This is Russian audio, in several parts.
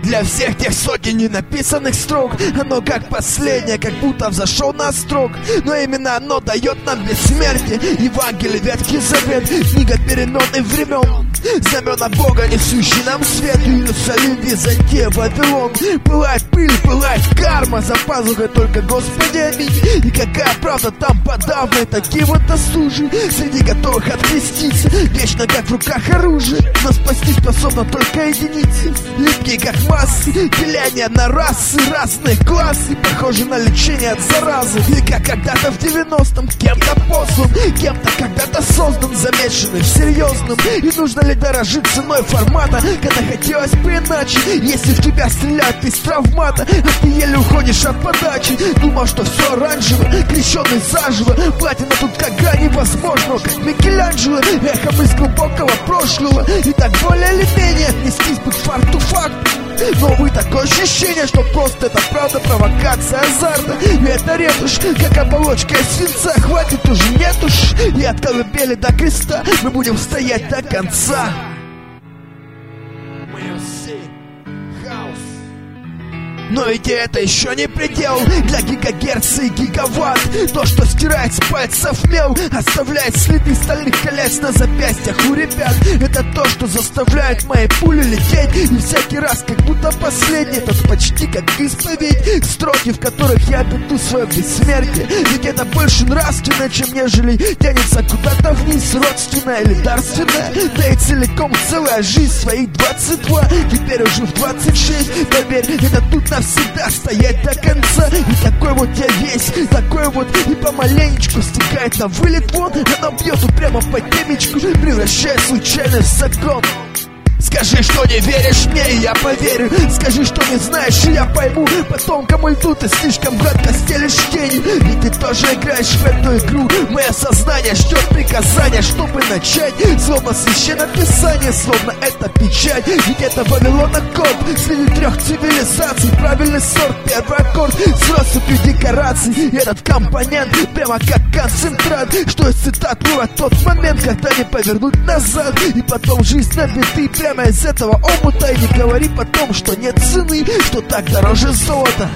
для всех тех сотен ненаписанных строк. Оно как последнее, как будто взошел на строк. Но именно оно дает нам бессмертие. Евангелие, Ветхий Завет, книга переменных времен. Знамена Бога, несущий нам свет. Иерусалим, Византия, Вавилон. Пылает пыль, пылает карма. За пазухой только Господи, аминь. И какая правда там подавная, такие вот досужи, среди готовых откреститься, вечно как в руках оружие. Но спасти способна только единицы, липкие как массы, деление на расы, разные классы, похожи на лечение от заразы. И как когда-то в 90-м кем-то послан, кем-то когда-то создан, замешанный в серьезном. И нужно ли дорожить ценой формата, когда хотелось бы иначе? Если в тебя стреляют из травмата, а ты еле уходишь от подачи. Думал, что все оранжево, крещенный заживо, платина тут как грань невозможного, как Микеланджело, эхом из глубокого прошлого. И так более или менее отнестись бы к факту факт. Но вы такое ощущение, что просто это правда, провокация азарта. И это ретушь, как оболочка из свинца. Хватит уже, нет уж. И от колыбели до креста мы будем стоять до конца. Но ведь это еще не предел для гигагерца и гигаватт. То, что стирает с пальцев мел, оставляет следы стальных колец на запястьях у ребят. Это то, что заставляет мои пули лететь. И всякий раз, как будто последний, это почти как исповедь. Строки, в которых я обрету свое бессмертие. Ведь это больше нравственно, чем нежели тянется куда-то вниз, родственное или дарственное. Да и целиком целая жизнь своих 22, теперь уже в 26. Поверь, это тут навсегда стоять до конца. И такой вот я весь, такой вот, и помаленечку стекает на вылет вон. Она бьет упрямо по темечку, превращая случайность в закон. Скажи, что не веришь мне, и я поверю. Скажи, что не знаешь, и я пойму. Потом, кому льду, ты слишком гладко стелишь тени. Ведь ты тоже играешь в эту игру. Мое сознание ждет приказания, чтобы начать. Словно священное писание, словно это печать. Ведь это Вавилона код среди 3 цивилизаций. Правильный сорт, первый аккорд с россыпью декораций. И этот компонент прямо как концентрат, что из цитат вывод тот момент, когда не повернуть назад. И потом жизнь на биты прямо из этого омута. И не говори потом, что нет цены, что так дороже золота.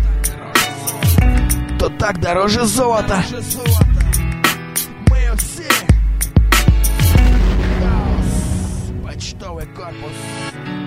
Кто так дороже золота? Мы все. Почтовый корпус.